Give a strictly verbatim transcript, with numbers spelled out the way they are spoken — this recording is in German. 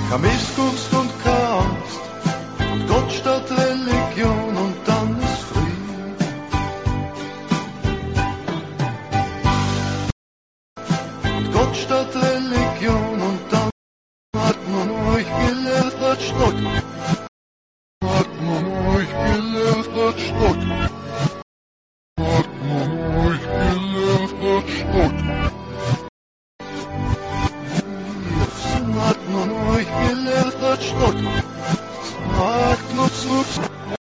Kein Missgunst und keine Angst, und Gott statt Religion und dann ist Frieden. Und Gott statt Religion und dann hat man euch gelehrt, was Schrott. Hat man euch gelehrt, was Schrott. Hat man euch gelehrt, was Schrott.